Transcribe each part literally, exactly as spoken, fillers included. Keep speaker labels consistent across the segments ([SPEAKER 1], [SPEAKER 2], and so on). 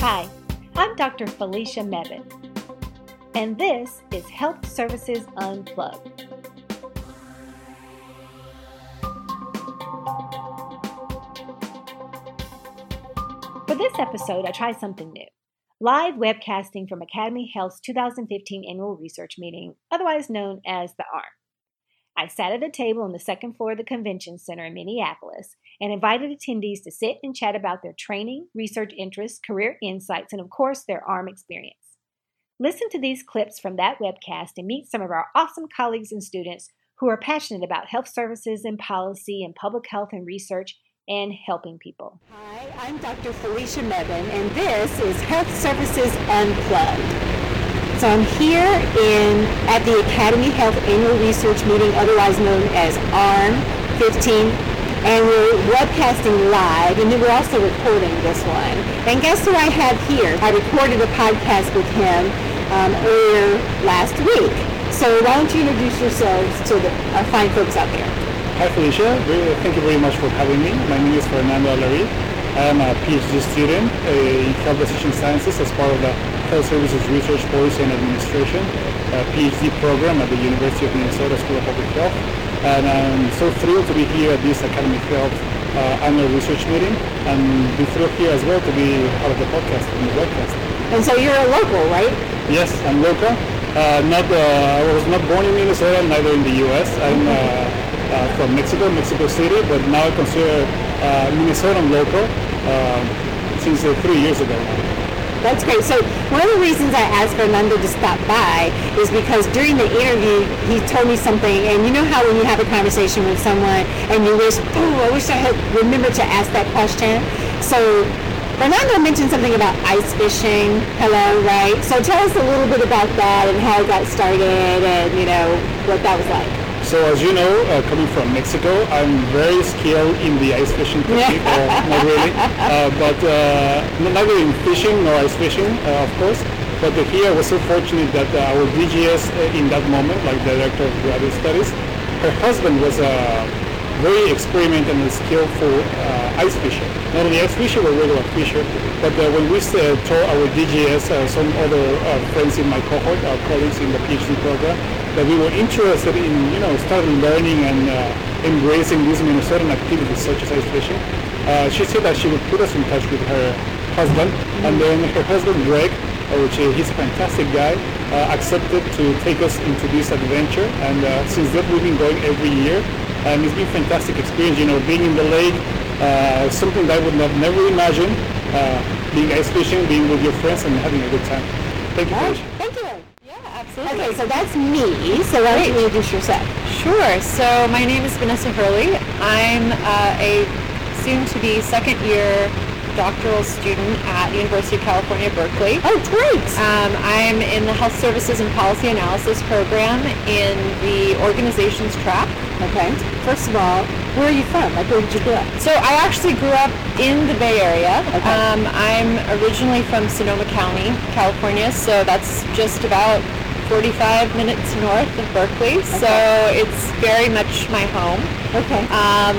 [SPEAKER 1] Hi, I'm Doctor Felicia Mebane, and this is Health Services Unplugged. For this episode, I tried something new. Live webcasting from Academy Health's two thousand fifteen Annual Research Meeting, otherwise known as the A R M. I sat at a table on the second floor of the Convention Center in Minneapolis and invited attendees to sit and chat about their training, research interests, career insights, and of course, their A R M experience. Listen to these clips from that webcast and meet some of our awesome colleagues and students who are passionate about health services and policy and public health and research and helping people.
[SPEAKER 2] Hi, I'm Doctor Felicia Mebane, and this is Health Services Unplugged. So I'm here in at the Academy Health Annual Research Meeting, otherwise known as A R M fifteen, and we're webcasting live, and then we're also recording this one. And guess who I have here? I recorded a podcast with him um, earlier last week. So why don't you introduce yourselves to the, our fine folks out there?
[SPEAKER 3] Hi Felicia, thank you very much for having me. My name is Fernando Alari. I am a PhD student in Health Decision Sciences as part of the Health Services Research Policy and Administration a PhD program at the University of Minnesota School of Public Health. And I'm so thrilled to be here at this Academy Health uh, annual research meeting, and be thrilled here as well to be part of the podcast and the webcast.
[SPEAKER 2] And so you're a local, right?
[SPEAKER 3] Yes, I'm local. Uh, not, uh, I was not born in Minnesota, neither in the U S. I'm uh, Uh, from Mexico, Mexico City, but now I consider uh, Minnesotan local uh, since uh, three years ago.
[SPEAKER 2] That's great. So one of the reasons I asked Fernando to stop by is because during the interview, he told me something, and you know how when you have a conversation with someone and you wish, oh, I wish I had remembered to ask that question. So Fernando mentioned something about ice fishing. Hello, right? So tell us a little bit about that and how it got started and, you know, what that was like.
[SPEAKER 3] So as you know, uh, coming from Mexico, I'm very skilled in the ice fishing technique, uh, not really, uh, but uh, neither in fishing nor ice fishing, uh, of course. But uh, here I was so fortunate that uh, our D G S uh, in that moment, like Director of Graduate Studies, her husband was a very experienced and skillful uh, ice fisher. Not only ice fisher, but regular fisher. But uh, when we uh, told our D G S, uh, some other uh, friends in my cohort, our colleagues in the PhD program, that we were interested in, you know, starting learning and uh, embracing these Minnesotan activities such as ice fishing. Uh, she said that she would put us in touch with her husband, mm-hmm. and then her husband Greg, uh, which uh, he's a fantastic guy, uh, accepted to take us into this adventure. And uh, since then we've been going every year, and it's been a fantastic experience. You know, being in the lake, uh, something that I would have never imagined. Uh, being ice fishing, being with your friends, and having a good time. Thank you, Felicia.
[SPEAKER 2] Thank you. Absolutely. Okay, so that's me. So why don't you introduce yourself?
[SPEAKER 4] Sure. So my name is Vanessa Hurley. I'm uh, a soon-to-be second-year doctoral student at the University of California, Berkeley.
[SPEAKER 2] Oh, great.
[SPEAKER 4] Um, I'm in the Health Services and Policy Analysis program in the organizations track.
[SPEAKER 2] Okay. First of all, where are you from? Like, where did you grow up?
[SPEAKER 4] So I actually grew up in the Bay Area.
[SPEAKER 2] Okay.
[SPEAKER 4] Um, I'm originally from Sonoma County, California, so that's just about forty-five minutes north of Berkeley, okay. So it's very much my home.
[SPEAKER 2] Okay.
[SPEAKER 4] Um,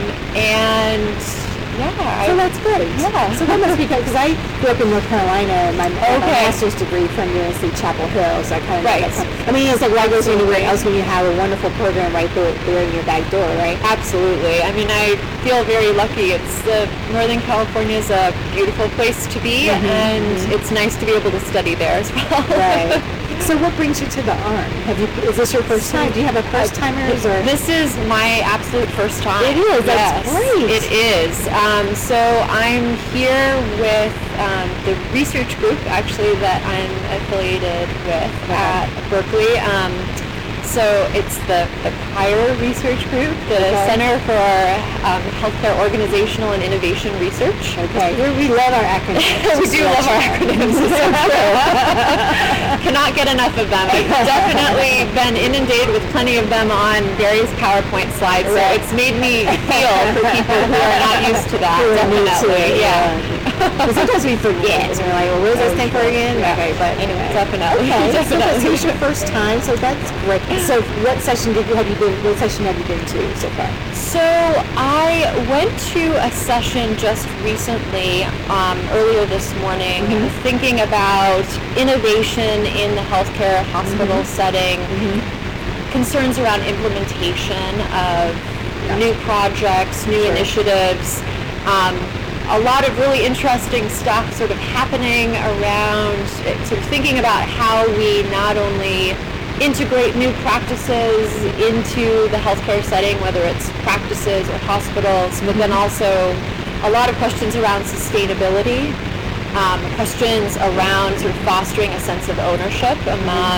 [SPEAKER 4] and yeah.
[SPEAKER 2] So
[SPEAKER 4] I,
[SPEAKER 2] that's good.
[SPEAKER 4] Yeah.
[SPEAKER 2] So that must be good, because I grew up in North Carolina, and my,
[SPEAKER 4] okay.
[SPEAKER 2] my master's degree from U N C Chapel Hill, so I kind of
[SPEAKER 4] right.
[SPEAKER 2] know that. I mean, it's like, why go anywhere else when you have a wonderful program right there, there in your back door, right?
[SPEAKER 4] Absolutely. I mean, I feel very lucky. It's the Northern California is a beautiful place to be, mm-hmm. and mm-hmm. it's nice to be able to study there as well.
[SPEAKER 2] Right. So what brings you to the A R M? Have you? Is this your first time? Do you have a first timers or?
[SPEAKER 4] This is my absolute first time.
[SPEAKER 2] It is. That's
[SPEAKER 4] yes,
[SPEAKER 2] great.
[SPEAKER 4] It is. Um, so I'm here with um, the research group, actually, that I'm affiliated with okay. at Berkeley. Um, So it's the, the PIRE Research Group, the okay. Center for um, Healthcare Organizational and Innovation Research.
[SPEAKER 2] Okay, we, we love our acronyms.
[SPEAKER 4] We do love our acronyms. Cannot get enough of them. I've definitely been inundated with plenty of them on various PowerPoint slides, so right. it's made me feel for people who are not used to that. Definitely, yeah.
[SPEAKER 2] But sometimes we forget. And we're like, well, what does that stand for again?
[SPEAKER 4] Yeah.
[SPEAKER 2] Okay, but anyway.
[SPEAKER 4] Definitely.
[SPEAKER 2] Okay,
[SPEAKER 4] definitely.
[SPEAKER 2] So this is your first time, so that's great. So what session did you have you been? What session have you been to so far?
[SPEAKER 4] So I went to a session just recently, um, earlier this morning, mm-hmm. thinking about innovation in the healthcare hospital mm-hmm. setting, mm-hmm. concerns around implementation of yeah. new projects, new sure. initiatives, um, a lot of really interesting stuff sort of happening around, sort of thinking about how we not only integrate new practices into the healthcare setting, whether it's practices or hospitals, but then also a lot of questions around sustainability, um, questions around sort of fostering a sense of ownership among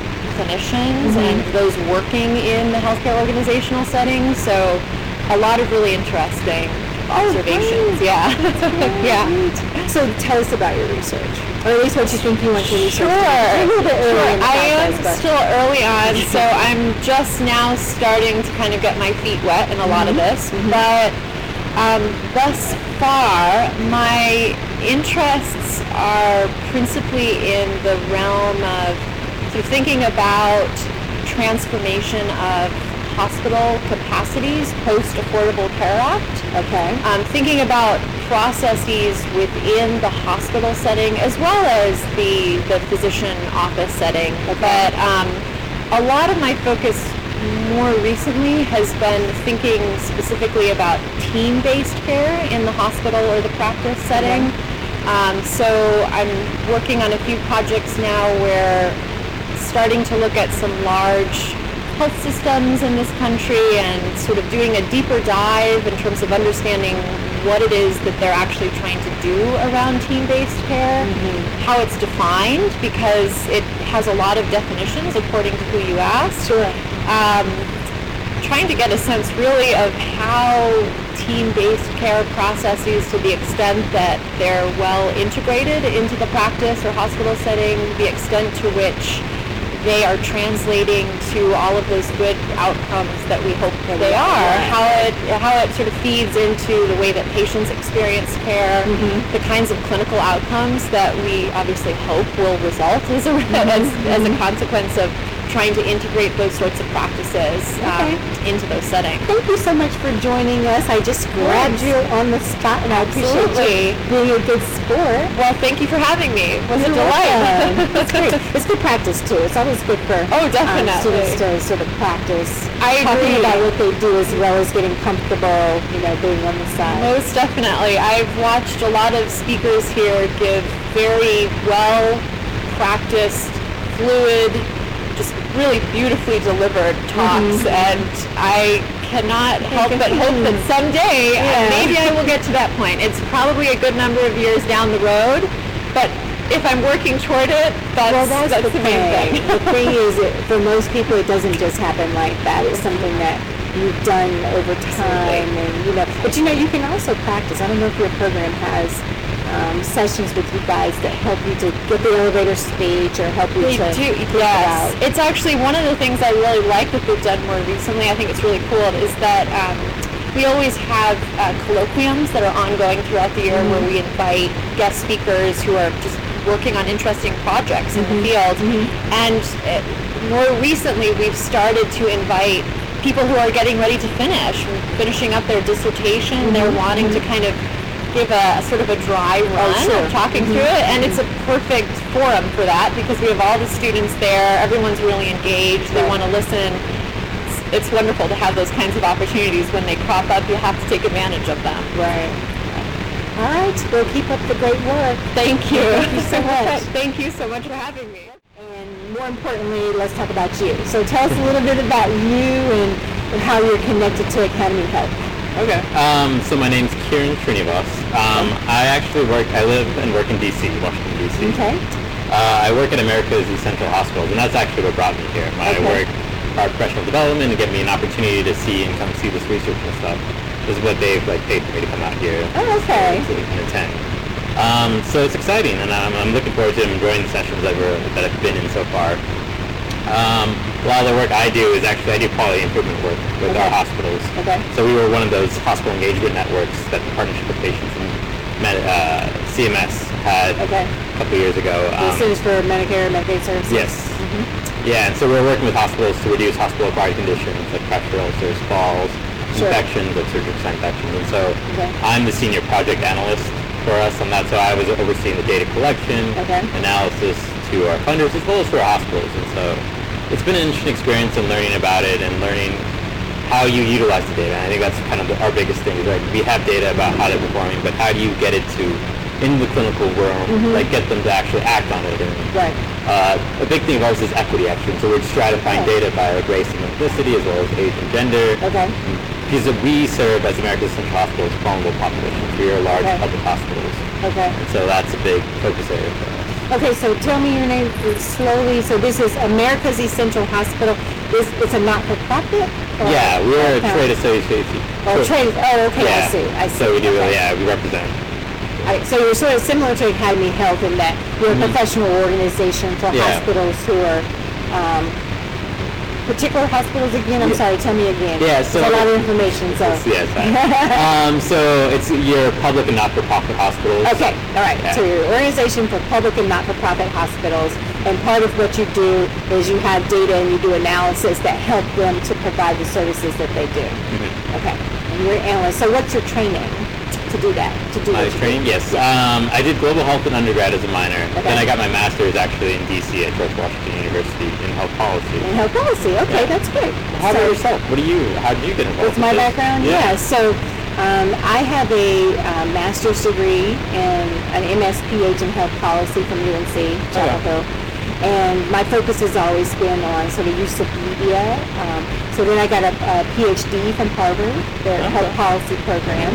[SPEAKER 4] clinicians mm-hmm. and those working in the healthcare organizational setting. So a lot of really interesting observations.
[SPEAKER 2] Oh,
[SPEAKER 4] yeah. yeah.
[SPEAKER 2] So tell us about your research. Or at least what you think you want to research.
[SPEAKER 4] Sure.
[SPEAKER 2] A little bit early
[SPEAKER 4] sure.
[SPEAKER 2] in the
[SPEAKER 4] I
[SPEAKER 2] process,
[SPEAKER 4] am
[SPEAKER 2] but.
[SPEAKER 4] still early on, so I'm just now starting to kind of get my feet wet in a lot mm-hmm. of this. Mm-hmm. But um, thus far, my interests are principally in the realm of sort of thinking about transformation of hospital capacities post-Affordable Care Act.
[SPEAKER 2] Okay.
[SPEAKER 4] Um, thinking about processes within the hospital setting as well as the, the physician office setting. Okay. But um, a lot of my focus more recently has been thinking specifically about team-based care in the hospital or the practice setting. Okay. Um, so I'm working on a few projects now where starting to look at some large health systems in this country and sort of doing a deeper dive in terms of understanding what it is that they're actually trying to do around team-based care, mm-hmm. how it's defined, because it has a lot of definitions according to who you ask.
[SPEAKER 2] Sure.
[SPEAKER 4] Um, trying to get a sense really of how team-based care processes, to the extent that they're well integrated into the practice or hospital setting, the extent to which they are translating to all of those good outcomes that we hope that they are, how it how it sort of feeds into the way that patients experience care, mm-hmm. the kinds of clinical outcomes that we obviously hope will result as a, mm-hmm. as, as a consequence of trying to integrate those sorts of practices um, okay. into those settings.
[SPEAKER 2] Thank you so much for joining us. I just grabbed you on the spot, and I appreciate you being a good sport.
[SPEAKER 4] Well, thank you for having me. It was
[SPEAKER 2] You're
[SPEAKER 4] a delight.
[SPEAKER 2] That's great. It's good practice, too. It's always good for
[SPEAKER 4] oh, definitely.
[SPEAKER 2] Um, students to sort of practice
[SPEAKER 4] I
[SPEAKER 2] talking
[SPEAKER 4] agree.
[SPEAKER 2] about what they do as well as getting comfortable, you know, being on the side.
[SPEAKER 4] Most definitely. I've watched a lot of speakers here give very well-practiced, fluid, just really beautifully delivered talks, mm-hmm. and I cannot help but hope that someday yeah. uh, maybe I will get to that point. It's probably a good number of years down the road, but if I'm working toward it, that's,
[SPEAKER 2] well, that's,
[SPEAKER 4] that's
[SPEAKER 2] the,
[SPEAKER 4] the main thing.
[SPEAKER 2] The thing is, it, for most people, it doesn't just happen like that. It's something that you've done over time, and you know. But you know, you can also practice. I don't know if your program has Um, sessions with you guys that help you to get the elevator speech or help you
[SPEAKER 4] they
[SPEAKER 2] to
[SPEAKER 4] do, yes. It's actually one of the things I really like that they've done more recently. I think it's really cool is that um, we always have uh, colloquiums that are ongoing throughout the year mm-hmm. where we invite guest speakers who are just working on interesting projects mm-hmm. in the field. Mm-hmm. And uh, more recently, we've started to invite people who are getting ready to finish, finishing up their dissertation. Mm-hmm. They're wanting mm-hmm. to kind of give a, a sort of a dry run oh, sure. of talking mm-hmm. through it, and it's a perfect forum for that because we have all the students there, everyone's really engaged, they right. want to listen. It's, it's wonderful to have those kinds of opportunities when they crop up. You have to take advantage of them.
[SPEAKER 2] Right. All right, well, keep up the great work.
[SPEAKER 4] Thank you.
[SPEAKER 2] Thank you so much.
[SPEAKER 4] Thank you so much for having me.
[SPEAKER 2] And more importantly, let's talk about you. So tell us a little bit about you and, and how you're connected to Academy Health.
[SPEAKER 5] Okay. Um, so my name's Kieran Srinivas. Um, I actually work, I live and work in D C, Washington, D C.
[SPEAKER 2] Okay.
[SPEAKER 5] Uh, I work at America's Essential Hospitals, and that's actually what brought me here. My
[SPEAKER 2] okay.
[SPEAKER 5] work, our professional development, and give me an opportunity to see and come see this research and stuff. This is what they've like paid for me to come out here.
[SPEAKER 2] Oh, okay.
[SPEAKER 5] To, to attend. Um, so it's exciting, and I'm, I'm looking forward to enjoying the sessions that, we're, that I've been in so far. Um, a lot of the work I do is actually, I do quality improvement work with okay. our hospitals.
[SPEAKER 2] Okay.
[SPEAKER 5] So we were one of those hospital engagement networks that the Partnership with Patients and Med, uh, C M S had okay. a couple years ago.
[SPEAKER 2] Um, this is for Medicare, Medicaid services?
[SPEAKER 5] Yes. Mm-hmm. Yeah, and so we're working with hospitals to reduce hospital-acquired conditions like pressure ulcers, falls, infections, like surgical site infections. And so
[SPEAKER 2] Okay.
[SPEAKER 5] I'm the senior project analyst for us on that, so I was overseeing the data collection,
[SPEAKER 2] Okay.
[SPEAKER 5] analysis to our funders, as well as to our hospitals. And so it's been an interesting experience in learning about it and learning how you utilize the data. And I think that's kind of the, our biggest thing is like we have data about how they're performing, but how do you get it to in the clinical realm, like get them to actually act on it? And
[SPEAKER 2] Right.
[SPEAKER 5] uh, a big thing of ours is equity, actually. So we're stratifying
[SPEAKER 2] Okay.
[SPEAKER 5] data by like race and ethnicity, as well as age and gender.
[SPEAKER 2] Okay.
[SPEAKER 5] Because we serve as America's Central Hospital's vulnerable population. We are large
[SPEAKER 2] Okay.
[SPEAKER 5] public hospitals,
[SPEAKER 2] Okay.
[SPEAKER 5] and so that's a big focus area for us.
[SPEAKER 2] Okay, so tell me your name slowly. So this is America's Essential Hospital. Is it's a not-for-profit? or-
[SPEAKER 5] Yeah, we're a
[SPEAKER 2] Okay.
[SPEAKER 5] trade association.
[SPEAKER 2] Oh,
[SPEAKER 5] So-
[SPEAKER 2] trade. Oh, okay.
[SPEAKER 5] yeah.
[SPEAKER 2] I see. I see.
[SPEAKER 5] So we do,
[SPEAKER 2] Okay.
[SPEAKER 5] yeah, we represent.
[SPEAKER 2] All right, so you're sort of similar to Academy Health in that you're a professional organization for
[SPEAKER 5] Mm-hmm. Yeah.
[SPEAKER 2] hospitals who are um, particular hospitals again. I'm sorry. Tell me again.
[SPEAKER 5] Yeah,
[SPEAKER 2] It's
[SPEAKER 5] so-
[SPEAKER 2] a lot of information. So.
[SPEAKER 5] Yes, I- um, so it's your public and not-for-profit hospitals.
[SPEAKER 2] Okay, all right.
[SPEAKER 5] Yeah.
[SPEAKER 2] So you're an organization for public and not-for-profit hospitals, and part of what you do is you have data and you do analysis that help them to provide the services that they do.
[SPEAKER 5] Mm-hmm.
[SPEAKER 2] Okay, and you're an analyst. So what's your training to do that? To do
[SPEAKER 5] My
[SPEAKER 2] what you
[SPEAKER 5] training,
[SPEAKER 2] do?
[SPEAKER 5] yes. Um, I did global health in undergrad as a minor.
[SPEAKER 2] Okay.
[SPEAKER 5] Then I got my master's actually in D C at George Washington University in health policy.
[SPEAKER 2] In health policy. Okay,
[SPEAKER 5] Yeah.
[SPEAKER 2] that's great.
[SPEAKER 5] How about
[SPEAKER 2] So-
[SPEAKER 5] yourself? What do you? How did you get involved?
[SPEAKER 2] What's my
[SPEAKER 5] with this?
[SPEAKER 2] background? Yeah. So um, I have a uh, master's degree in an M S P H in health policy from U N C Chapel Hill, and my focus has always been on sort of use of media. Um, so then I got a, a P H D from Harvard, their health policy program,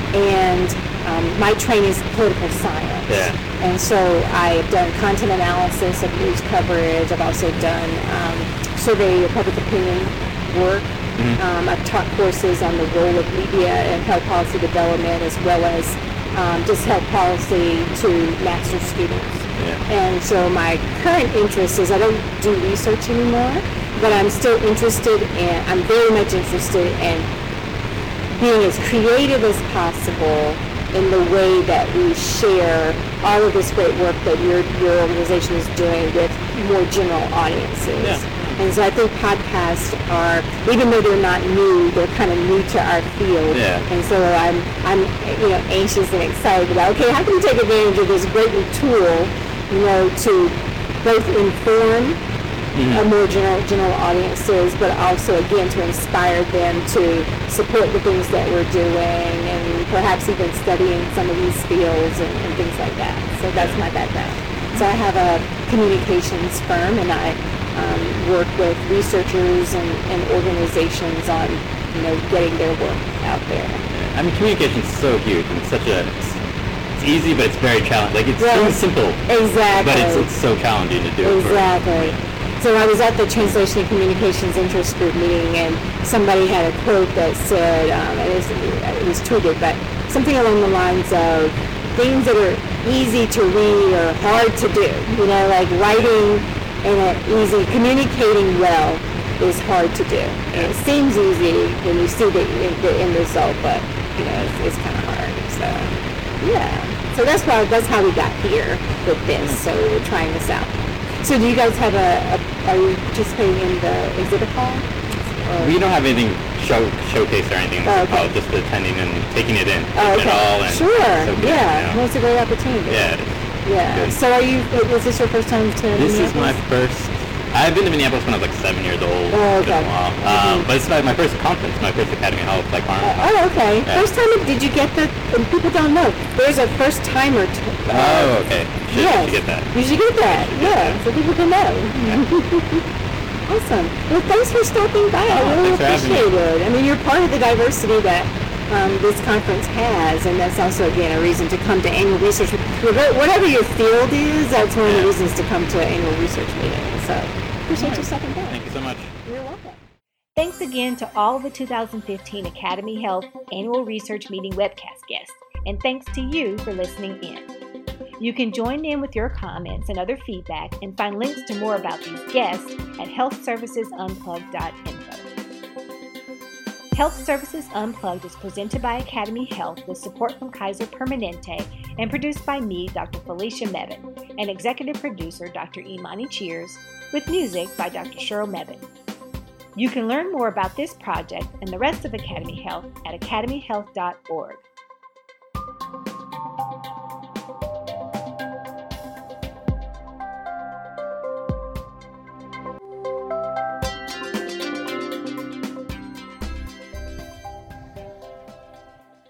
[SPEAKER 2] and um, my training is political science.
[SPEAKER 5] Yeah.
[SPEAKER 2] And so I have done content analysis of news coverage. I've also done um, survey of public opinion work. Um, I've taught courses on the role of media and health policy development, as well as um, just health policy to master's students.
[SPEAKER 5] Yeah.
[SPEAKER 2] And so my current interest is I don't do research anymore, but I'm still interested in, I'm very much interested in being as creative as possible in the way that we share all of this great work that your your organization is doing with more general audiences.
[SPEAKER 5] Yeah.
[SPEAKER 2] And so I think podcasts are, even though they're not new, they're kind of new to our field.
[SPEAKER 5] Yeah.
[SPEAKER 2] And so I'm I'm you know anxious and excited about, okay, how can we take advantage of this great new tool, you know, to both inform a more general general audiences, but also again to inspire them to support the things that we're doing and perhaps even studying some of these fields and, and things like that. So that's my background. So I have a communications firm, and I um, work with researchers and, and organizations on you know getting their work out there.
[SPEAKER 5] I mean, communication is so huge and such a. It's, it's easy, but it's very challenging. Like it's
[SPEAKER 2] Right.
[SPEAKER 5] so simple,
[SPEAKER 2] Exactly.
[SPEAKER 5] but it's, it's so challenging to do. it for-
[SPEAKER 2] Exactly. So I was at the Translation and Communications Interest Group meeting, and somebody had a quote that said, um, and it was, it was tweeted, but something along the lines of things that are easy to read or hard to do. You know, like writing in an easy, communicating well is hard to do. And it seems easy when you see the, the end result, but you know, it's, it's kind of hard. So yeah. So that's why that's how we got here with this. So we're trying this out. So do you guys have a, a are you participating in the exhibit hall? Or-
[SPEAKER 5] We don't have anything show showcase or anything.
[SPEAKER 2] Oh, okay.
[SPEAKER 5] uh, just attending and taking it in,
[SPEAKER 2] Oh,
[SPEAKER 5] taking it all
[SPEAKER 2] okay.
[SPEAKER 5] in.
[SPEAKER 2] Sure.
[SPEAKER 5] So good,
[SPEAKER 2] Yeah.
[SPEAKER 5] you know?
[SPEAKER 2] Well, it's a great opportunity.
[SPEAKER 5] Yeah.
[SPEAKER 2] Yeah.
[SPEAKER 5] Good.
[SPEAKER 2] So are you? Is this your first time to?
[SPEAKER 5] This is my
[SPEAKER 2] Minneapolis?
[SPEAKER 5] first. I've been to Minneapolis when I was like seven years old.
[SPEAKER 2] Oh,
[SPEAKER 5] It's been
[SPEAKER 2] okay.
[SPEAKER 5] a while. Um, but it's like my first conference, my first Academy of Health, like Arm.
[SPEAKER 2] Uh, oh, okay.
[SPEAKER 5] Yeah.
[SPEAKER 2] First time. Did you get the? And people don't know. There's a first timer. T- uh,
[SPEAKER 5] Oh, okay. Should,
[SPEAKER 2] yes.
[SPEAKER 5] should get that.
[SPEAKER 2] You should get that. Yeah. So people can know. Awesome. Well, thanks for stopping by. I
[SPEAKER 5] Oh,
[SPEAKER 2] really
[SPEAKER 5] thanks for having me.
[SPEAKER 2] appreciate it. I mean, you're part of the diversity that um, this conference has, and that's also, again, a reason to come to annual research. Whatever your field is, that's one of the
[SPEAKER 5] Yeah.
[SPEAKER 2] reasons to come to an annual research meeting. So, appreciate you stopping by.
[SPEAKER 5] Thank you so much.
[SPEAKER 2] You're welcome.
[SPEAKER 1] Thanks again to all the two thousand fifteen Academy Health Annual Research Meeting webcast guests, and thanks to you for listening in. You can join in with your comments and other feedback and find links to more about these guests at health services unplugged dot info. Health Services Unplugged is presented by Academy Health with support from Kaiser Permanente and produced by me, Doctor Felicia Mebane, and executive producer Doctor Imani Cheers, with music by Doctor Cheryl Mebane. You can learn more about this project and the rest of Academy Health at academy health dot org.